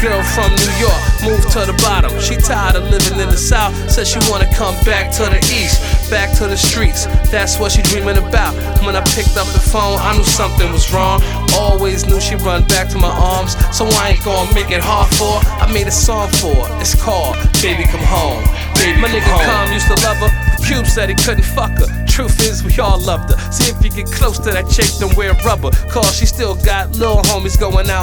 girl from New York, moved to the bottom. She tired of living in the South, said she wanna come back to the East, back to the streets. That's what she dreaming about. When I picked up the phone, I knew something was wrong. Always knew she'd run back to my arms, so I ain't gonna make it hard for her. I made a song for her, it's called Baby Come Home. Baby, my nigga Calm used to love her. Cube said he couldn't fuck her. Truth is, we all loved her. See if you get close to that chick, then wear rubber, cause she still got little homies going out.